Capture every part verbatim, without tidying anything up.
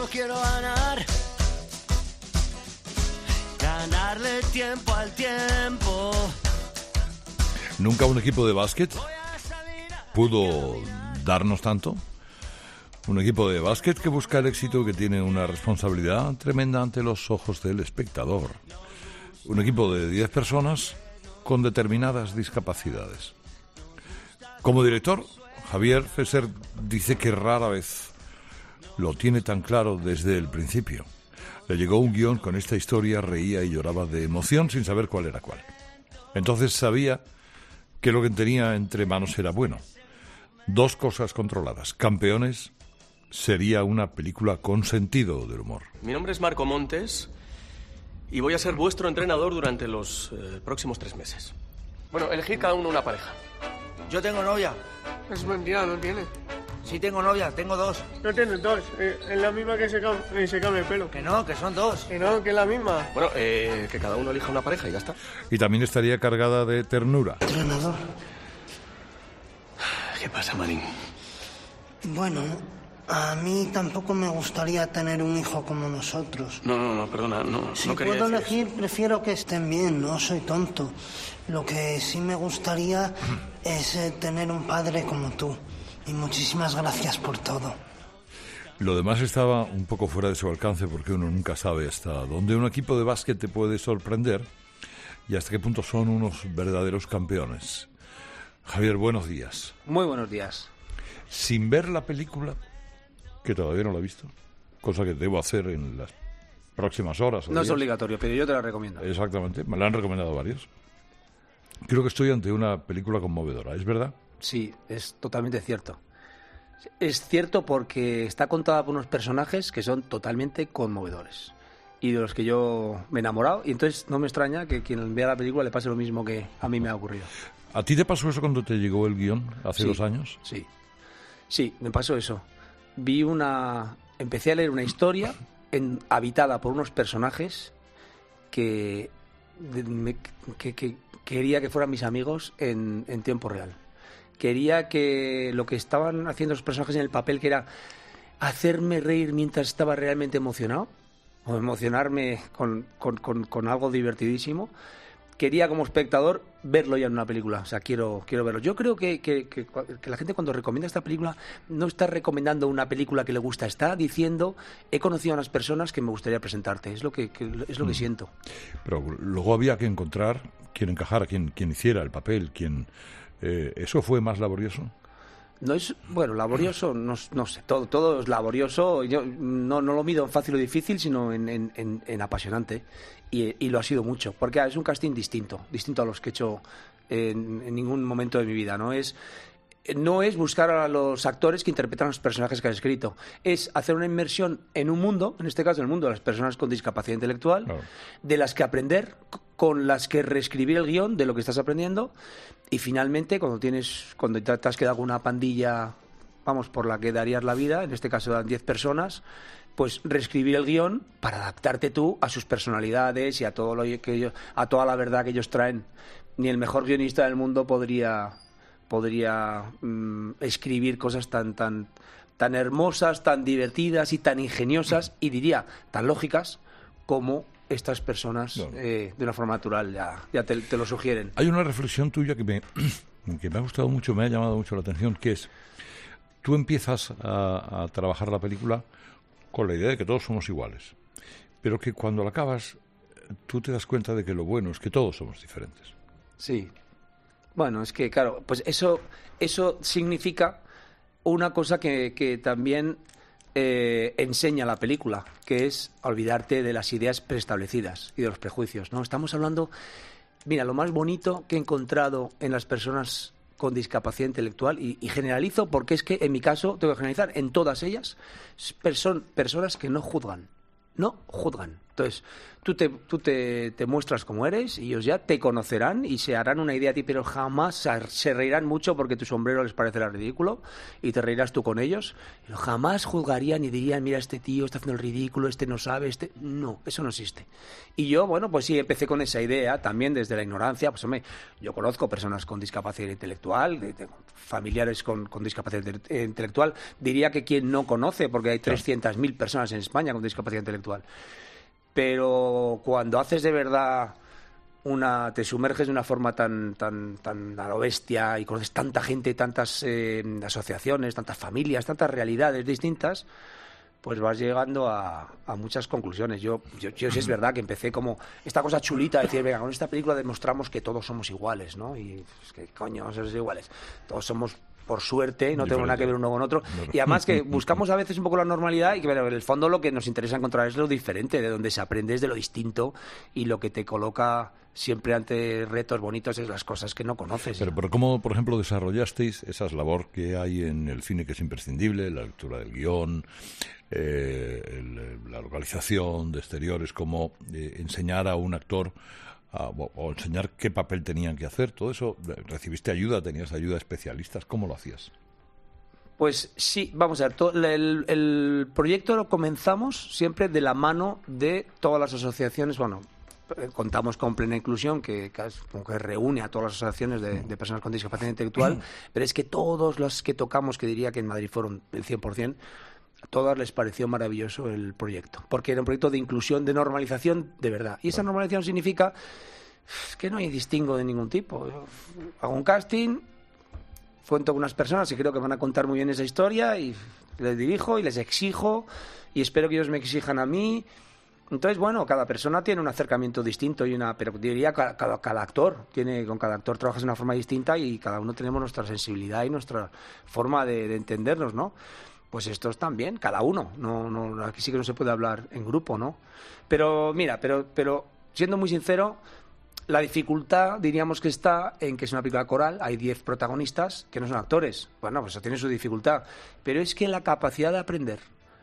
quiero ganar, ganarle tiempo al tiempo. ¿Nunca un equipo de básquet pudo darnos tanto? Un equipo de básquet que busca el éxito, que tiene una responsabilidad tremenda ante los ojos del espectador. Un equipo de diez personas con determinadas discapacidades. Como director, Javier Fesser dice que rara vez lo tiene tan claro desde el principio. Le llegó un guión con esta historia, reía y lloraba de emoción sin saber cuál era cuál. Entonces sabía que lo que tenía entre manos era bueno. Dos cosas controladas. Campeones sería una película con sentido del humor. Mi nombre es Marco Montes y voy a ser vuestro entrenador durante los eh, próximos tres meses. Bueno, elegid cada uno una pareja. Yo tengo novia. Es mentira, no tiene. Sí tengo novia, tengo dos. No tienes dos, eh, es la misma que se, cam eh, se cambia el pelo. Que no, que son dos. Que no, que es la misma. Bueno, eh, que cada uno elija una pareja y ya está. Y también estaría cargada de ternura. Entrenador. ¿Qué pasa, Marín? Bueno, a mí tampoco me gustaría tener un hijo como nosotros. No, no, no, perdona, no, Si no quería puedo decir elegir, eso. prefiero que estén bien, no soy tonto. Lo que sí me gustaría es eh, tener un padre como tú. Y muchísimas gracias por todo. Lo demás estaba un poco fuera de su alcance porque uno nunca sabe hasta dónde un equipo de básquet te puede sorprender y hasta qué punto son unos verdaderos campeones. Javier, buenos días. Muy buenos días. Sin ver la película, que todavía no la he visto, cosa que debo hacer en las próximas horas. o No es días. obligatorio, pero yo te la recomiendo. Exactamente, me la han recomendado varios. Creo que estoy ante una película conmovedora, ¿es verdad? Sí, es totalmente cierto. Es cierto porque está contada por unos personajes que son totalmente conmovedores y de los que yo me he enamorado, y entonces no me extraña que quien vea la película le pase lo mismo que a mí me ha ocurrido. ¿A ti te pasó eso cuando te llegó el guión hace Sí, dos años? Sí, sí, me pasó eso. Vi una... Empecé a leer una historia en, habitada por unos personajes que, de, me, que, que quería que fueran mis amigos en, en tiempo real. Quería que lo que estaban haciendo los personajes en el papel, que era hacerme reír mientras estaba realmente emocionado, o emocionarme con, con, con, con algo divertidísimo, quería como espectador verlo ya en una película. O sea, quiero, quiero verlo. Yo creo que, que, que, que la gente cuando recomienda esta película no está recomendando una película que le gusta, está diciendo, he conocido a unas personas que me gustaría presentarte. Es lo que, que es lo que mm. siento. Pero luego había que encontrar quien encajara, quien, quien hiciera el papel, quien... Eh, ¿Eso fue más laborioso? No es, bueno, laborioso, no, no sé, todo, todo es laborioso. Yo no, no lo mido en fácil o difícil, sino en, en, en, en apasionante. Y, y lo ha sido mucho, porque es un casting distinto, distinto a los que he hecho en, en ningún momento de mi vida. No es, no es buscar a los actores que interpretan a los personajes que has escrito, es hacer una inmersión en un mundo, en este caso en el mundo de las personas con discapacidad intelectual, claro, de las que aprender, con las que reescribir el guión de lo que estás aprendiendo. Y finalmente, cuando tienes, cuando te has quedado con una pandilla, vamos, por la que darías la vida, en este caso eran diez personas, pues reescribir el guión para adaptarte tú a sus personalidades y a todo lo que ellos, a toda la verdad que ellos traen. Ni el mejor guionista del mundo podría podría mmm, escribir cosas tan tan tan hermosas, tan divertidas y tan ingeniosas y diría tan lógicas como estas personas, no. eh, de una forma natural, ya, ya te, te lo sugieren. Hay una reflexión tuya que me, que me ha gustado mucho, me ha llamado mucho la atención, que es, tú empiezas a, a trabajar la película con la idea de que todos somos iguales, pero que cuando la acabas, tú te das cuenta de que lo bueno es que todos somos diferentes. Sí. Bueno, es que, claro, pues eso, eso significa una cosa que, que también... Eh, enseña la película, que es olvidarte de las ideas preestablecidas y de los prejuicios, ¿no? Estamos hablando, mira, lo más bonito que he encontrado en las personas con discapacidad intelectual, y, y generalizo porque es que en mi caso tengo que generalizar, en todas ellas, son personas que no juzgan, no juzgan. Entonces, tú te, tú te, te muestras como eres y ellos ya te conocerán y se harán una idea a ti, pero jamás se, se reirán mucho porque tu sombrero les parecerá ridículo y te reirás tú con ellos. Pero jamás juzgarían y dirían, mira, este tío está haciendo el ridículo, este no sabe, este... No, eso no existe. Y yo, bueno, pues sí, empecé con esa idea también desde la ignorancia. Pues hombre, yo conozco personas con discapacidad intelectual, de, de, familiares con, con discapacidad intelectual. Diría que quien no conoce, porque hay trescientas mil personas en España con discapacidad intelectual. Pero cuando haces de verdad una, te sumerges de una forma tan tan tan a lo bestia y conoces tanta gente, tantas eh, asociaciones, tantas familias, tantas realidades distintas, pues vas llegando a, a muchas conclusiones. Yo, yo, yo sí es verdad que empecé como esta cosa chulita de decir, venga, con esta película demostramos que todos somos iguales, ¿no? Y es que coño, somos iguales. Todos somos, por suerte, no tenemos nada que ver uno con otro. Y además que buscamos a veces un poco la normalidad y que bueno, en el fondo lo que nos interesa encontrar es lo diferente, de donde se aprende es de lo distinto y lo que te coloca siempre ante retos bonitos es las cosas que no conoces. Pero, pero ¿cómo, por ejemplo, desarrollasteis esa labor que hay en el cine que es imprescindible, la lectura del guión, eh, el, la localización de exteriores, cómo eh, enseñar a un actor a, o, o enseñar qué papel tenían que hacer? ¿Todo eso? ¿Recibiste ayuda? ¿Tenías ayuda de especialistas? ¿Cómo lo hacías? Pues sí, vamos a ver, todo, el, el proyecto lo comenzamos siempre de la mano de todas las asociaciones, bueno, contamos con Plena Inclusión, que, que, que reúne a todas las asociaciones de, de personas con discapacidad intelectual, pero es que todos los que tocamos, que diría que en Madrid fueron el cien por ciento, a todas les pareció maravilloso el proyecto, porque era un proyecto de inclusión, de normalización de verdad. Y esa normalización significa que no hay distingo de ningún tipo. Yo hago un casting, cuento con unas personas que creo que van a contar muy bien esa historia y les dirijo y les exijo y espero que ellos me exijan a mí. Entonces, bueno, cada persona tiene un acercamiento distinto y una, pero diría cada, cada, cada actor tiene, con cada actor trabajas de una forma distinta y cada uno tenemos nuestra sensibilidad y nuestra forma de, de entendernos, ¿no? Pues estos también, cada uno. No, no, aquí sí que no se puede hablar en grupo, ¿no? Pero mira, pero, pero siendo muy sincero, la dificultad diríamos que está en que es una película coral, hay diez protagonistas que no son actores. Bueno, pues eso tiene su dificultad. Pero es que la capacidad de aprender,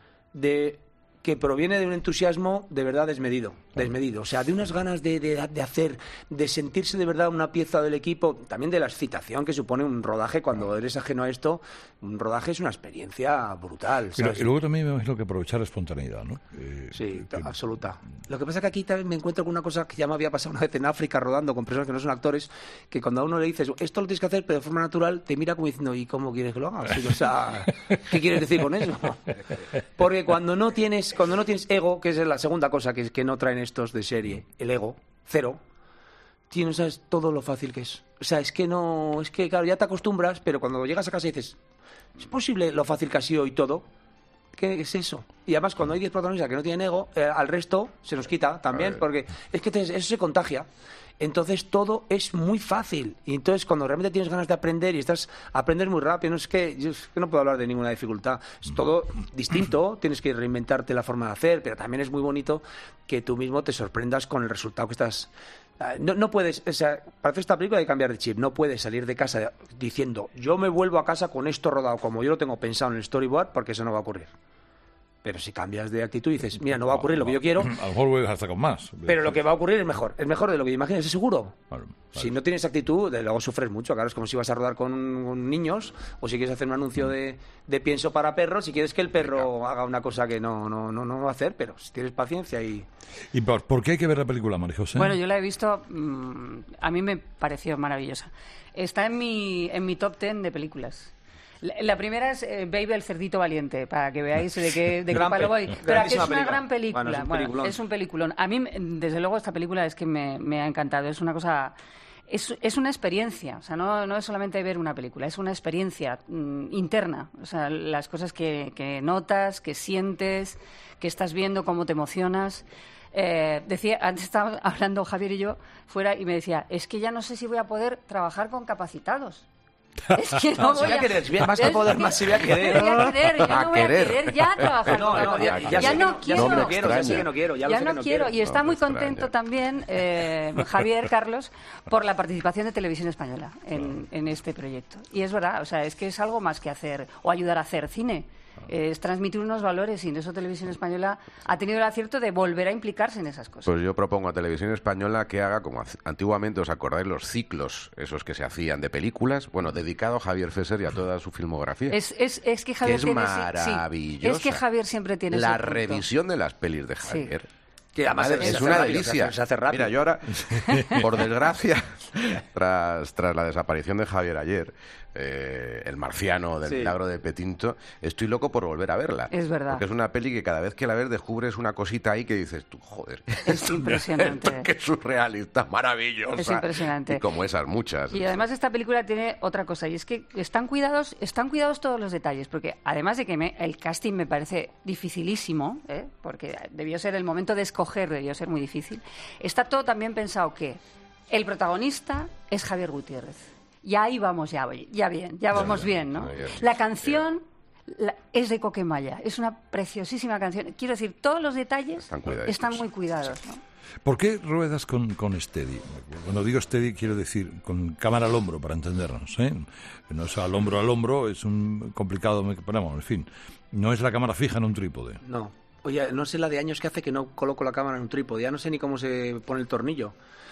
de que proviene de un entusiasmo de verdad desmedido, desmedido, o sea, de unas ganas de, de, de hacer, de sentirse de verdad una pieza del equipo, también de la excitación que supone un rodaje cuando eres ajeno a esto. Un rodaje es una experiencia brutal, ¿sabes? Pero, y luego también me imagino que aprovechar la espontaneidad, ¿no? Eh, sí, que, absoluta. Lo que pasa es que aquí también me encuentro con una cosa que ya me había pasado una vez en África rodando con personas que no son actores, que cuando a uno le dices, esto lo tienes que hacer pero de forma natural, te mira como diciendo, ¿y cómo quieres que lo haga? Sí, o sea, ¿qué quieres decir con eso? Porque cuando no tienes Cuando no tienes ego, que es la segunda cosa que, que no traen estos de serie, el ego, cero, tío, no sabes todo lo fácil que es. O sea, es que no, es que claro, ya te acostumbras, pero cuando llegas a casa y dices, ¿es posible lo fácil que ha sido y todo? ¿Qué es eso? Y además cuando hay diez protagonistas que no tienen ego, eh, al resto se nos quita también, porque es que te, eso se contagia. Entonces todo es muy fácil. Y entonces cuando realmente tienes ganas de aprender y estás aprendes muy rápido, no es que yo es que no puedo hablar de ninguna dificultad. Es todo distinto, tienes que reinventarte la forma de hacer, pero también es muy bonito que tú mismo te sorprendas con el resultado que estás. No, no puedes, o sea, para hacer esta película hay que cambiar de chip. No puedes salir de casa diciendo, yo me vuelvo a casa con esto rodado como yo lo tengo pensado en el storyboard, porque eso no va a ocurrir. Pero si cambias de actitud y dices, mira, no va a ocurrir lo que yo quiero. A lo mejor vuelves hasta con más. Pero lo que va a ocurrir es mejor. Es mejor de lo que imaginas, es seguro. Vale, vale. Si no tienes actitud, de luego sufres mucho. Claro, es como si vas a rodar con, con niños o si quieres hacer un anuncio de, de pienso para perros, si quieres que el perro haga una cosa que no, no, no, no va a hacer, pero si tienes paciencia y... ¿Y por, por qué hay que ver la película, María José? Bueno, yo la he visto, mmm, a mí me pareció maravillosa. Está en mi, en mi top ten de películas. La primera es eh, Baby el cerdito valiente, para que veáis de qué, de qué palo voy. Pero aquí es una película. gran película. Bueno, es un, bueno, es un peliculón. A mí, desde luego, esta película es que me, me ha encantado. Es una cosa... Es, es una experiencia. O sea, no, no es solamente ver una película, es una experiencia mm, interna. O sea, las cosas que, que notas, que sientes, que estás viendo, cómo te emocionas. Eh, decía, antes estábamos hablando Javier y yo fuera y me decía, es que ya no sé si voy a poder trabajar con capacitados. Es que no, No, si voy voy a querer, si voy a- más que es poder, más si voy a querer. Voy a querer, ya A no voy a querer. querer ya trabajar No, con la no, cosa. ya, Ya, ya sé que no no, quiero. ya sé que no quiero, ya extraña. sé que no quiero, ya, lo Ya sé no que no quiero, quiero. y está No, muy me extraña. contento también eh, Javier Carlos por la participación de Televisión Española en, en este proyecto. Y es verdad, o sea, es que es algo más que hacer o ayudar a hacer cine. Eh, es transmitir unos valores y en eso Televisión Española ha tenido el acierto de volver a implicarse en esas cosas. Pues yo propongo a Televisión Española que haga como hace- antiguamente, ¿os acordáis los ciclos esos que se hacían de películas? Bueno, dedicado a Javier Fesser y a toda su filmografía. Es, es, es que que Javier es tiene, sí, maravillosa. es que Javier siempre tiene la ese punto. revisión de las pelis de Javier. Que además Madre, se es hace una rápido, delicia. se hace- se hace rápido. Mira, yo ahora, por desgracia, tras, tras la desaparición de Javier ayer, eh, El marciano del Sí. milagro de Petinto, estoy loco por volver a verla. Es verdad. Porque es una peli que cada vez que la ves descubres una cosita ahí que dices tú, joder. Es impresionante. Esto que es surrealista, maravillosa. Es impresionante. Y como esas muchas. Y además esta película tiene otra cosa, y es que están cuidados, están cuidados todos los detalles, porque además de que me- el casting me parece dificilísimo, ¿eh? Porque debió ser el momento de escoger, debió ser muy difícil, está todo también pensado que el protagonista es Javier Gutiérrez. Y ahí vamos ya, ya bien, ya vamos bien, ¿no? ya, sí, La canción la- es de Coquemaya, es una preciosísima canción. Quiero decir, todos los detalles Están cuidaditos. están muy cuidados, ¿no? ¿Por qué ruedas con, con steady? Cuando digo steady quiero decir con cámara al hombro, para entendernos, ¿eh? No es al hombro al hombro, es un complicado... Bueno, en fin, no es la cámara fija en un trípode. No. Oye, no sé la de años que hace que no coloco la cámara en un trípode. Ya no sé ni cómo se pone el tornillo.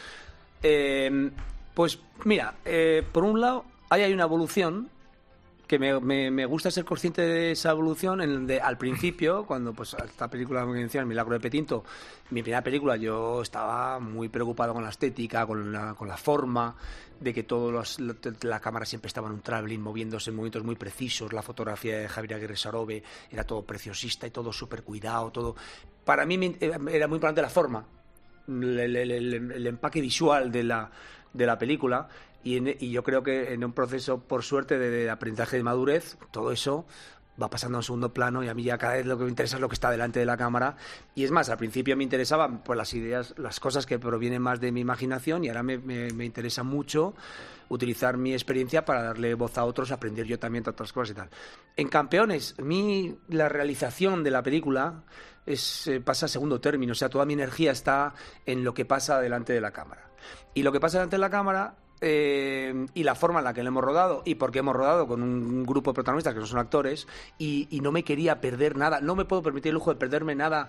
Eh, pues mira, eh, por un lado, ahí hay una evolución que me, me, me gusta ser consciente de esa evolución. En de, al principio, cuando pues esta película me mencioné, El milagro de Petinto, mi primera película, yo estaba muy preocupado con la estética, con la, con la forma, de que todo los, la, la cámara siempre estaba en un traveling, moviéndose en movimientos muy precisos. La fotografía de Javier Aguirre Sarobe era todo preciosista y todo súper cuidado, todo. Para mí me- era muy importante la forma, el, el- el- el empaque visual de la, de la película. Y, en- y yo creo que en un proceso, por suerte, de, de aprendizaje de madurez, todo eso va pasando a un segundo plano y a mí ya cada vez lo que me interesa es lo que está delante de la cámara. Y es más, al principio me interesaban pues, las ideas, las cosas que provienen más de mi imaginación y ahora me, me, me interesa mucho utilizar mi experiencia para darle voz a otros, aprender yo también de otras cosas y tal. En Campeones, a mí la realización de la película es, eh, pasa a segundo término, o sea, toda mi energía está en lo que pasa delante de la cámara. Y lo que pasa delante de la cámara... Eh, y la forma en la que lo hemos rodado y porque hemos rodado con un grupo de protagonistas que no son actores y, y no me quería perder nada, no me puedo permitir el lujo de perderme nada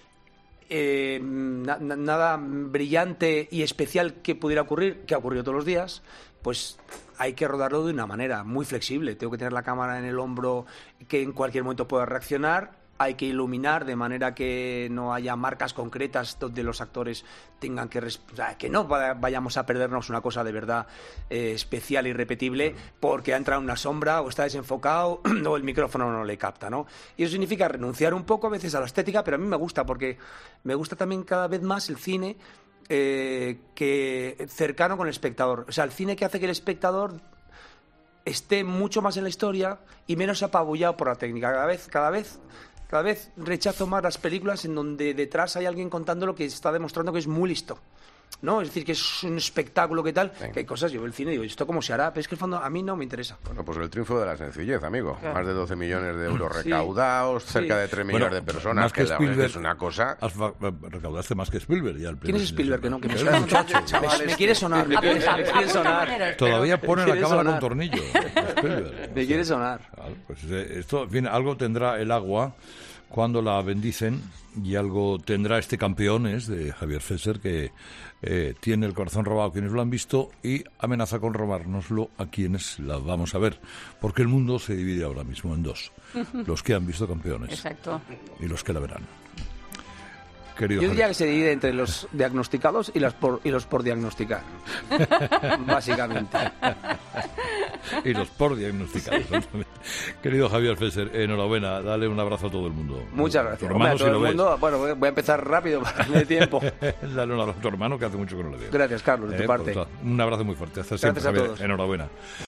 eh, na- na- nada brillante y especial que pudiera ocurrir, que ha ocurrido todos los días, pues hay que rodarlo de una manera muy flexible. Tengo que tener la cámara en el hombro que en cualquier momento pueda reaccionar. Hay que iluminar de manera que no haya marcas concretas donde los actores tengan que... res- o sea, que no va- vayamos a perdernos una cosa de verdad eh, especial y irrepetible porque ha entrado una sombra o está desenfocado o el micrófono no le capta, ¿no? Y eso significa renunciar un poco a veces a la estética, pero a mí me gusta porque me gusta también cada vez más el cine eh, que cercano con el espectador. O sea, el cine que hace que el espectador esté mucho más en la historia y menos apabullado por la técnica. Cada vez, cada vez, cada vez rechazo más las películas en donde detrás hay alguien contando lo que está demostrando que es muy listo, ¿no? Es decir, que es un espectáculo, ¿qué tal? Que hay cosas, yo veo el cine y digo, ¿esto cómo se hará? Pero es que en el fondo a mí no me interesa. Bueno, pues el triunfo de la sencillez, amigo. Claro. Más de doce millones de euros Sí. recaudados, cerca Sí. de tres millones Bueno, de personas, más que, que la verdad Spielberg, es una cosa... Has fa- recaudaste más que Spielberg ya al ¿Quién es primer Spielberg? Que no, que me Es suena un muchacho. me, me quiere sonar. Me quiere, Apunta, me quiere apunta sonar. maneras. Todavía pone la quiere cámara sonar. con tornillo. Spielberg. Me quiere sonar. Claro, pues eh, esto, en fin, algo tendrá el agua cuando la bendicen y algo tendrá este Campeones de Javier Fesser que eh, tiene el corazón robado a quienes lo han visto y amenaza con robárnoslo a quienes la vamos a ver, porque el mundo se divide ahora mismo en dos, los que han visto Campeones Exacto. y los que la verán. Querido Yo diría Javier. que se divide entre los diagnosticados y, las por, y los por diagnosticar. Básicamente. Y los por diagnosticados. Querido Javier Fesser, enhorabuena, dale un abrazo a todo el mundo. Muchas Tu gracias. hermano, Hombre, a todo si lo el ves. mundo, bueno, voy voy a empezar rápido para darme tiempo. Dale un abrazo a tu hermano que hace mucho que no le veo. Gracias, Carlos, de tu Eh, parte. pues, un abrazo muy fuerte. Hasta Gracias siempre, a Javier. todos. Enhorabuena.